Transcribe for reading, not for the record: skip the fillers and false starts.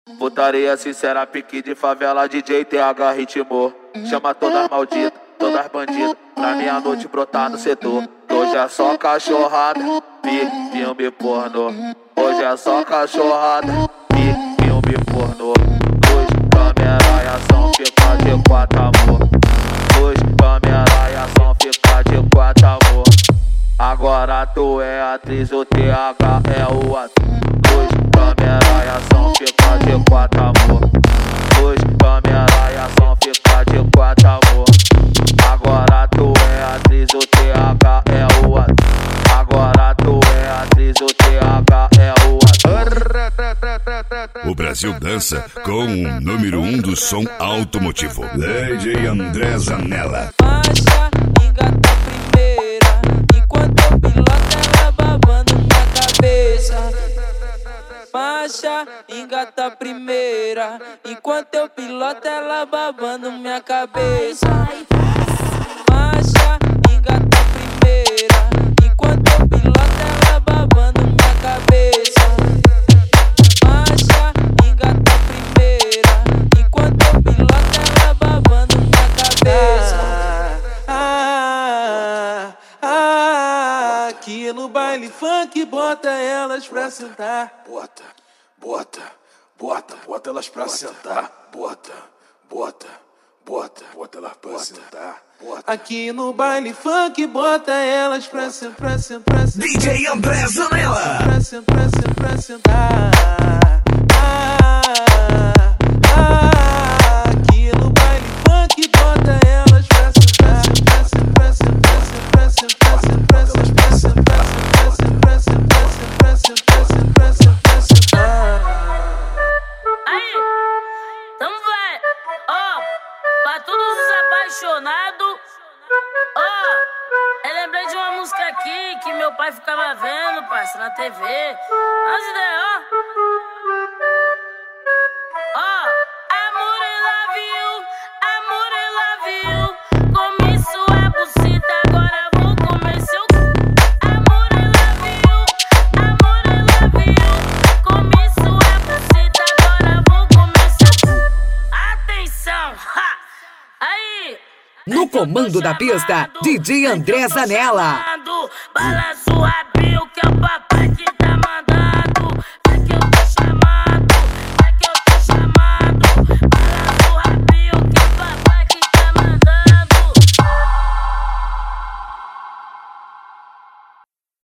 Putaria sincera, pique de favela, DJ TH ritmou. Chama todas malditas, todas bandidas, pra meia-noite brotar no setor. Hoje é só cachorrada, filme pornô. Hoje é só cachorrada, filme pornô. Luz, câmera e ação, fica de quatro, amor. Luz, câmera e ação, fica de quatro, amor. Agora tu é atriz, o TH é o ator. Luz, câmera e ação, fica de quatro, amor. Luz, câmera e ação, fica de quatro, amor. Agora tu é atriz, o TH é o ator. Agora tu é atriz, o TH é o ator. O Brasil dança com o número 1 do som automotivo, DJ André Zanella. Faixa, engata a primeira, enquanto eu piloto ela babando minha cabeça. Faixa, engata a primeira, enquanto eu piloto ela babando minha cabeça. Faixa, engata a primeira, enquanto eu piloto ela babando minha cabeça. Faixa, engata a primeira, enquanto eu piloto ela babando minha cabeça. Aqui no baile funk bota elas pra sentar. Bota elas pra sentar. Bota elas pra sentar. Aqui no baile funk bota elas pra sentar. DJ André Zanella. Pra sentar. Aqui no baile funk bota elas pra sentar. Aí, então vai, ó, pra todos os apaixonados, ó, eu lembrei de uma música aqui que meu pai ficava vendo, parça, na TV, as ideias, ó, amor I love you, comi sua buceta, agora vou comer seu amor I love you, comi sua buceta, agora vou comer seu atenção, ha! Aí! No comando da pista, DJ André Zanella. Balançando,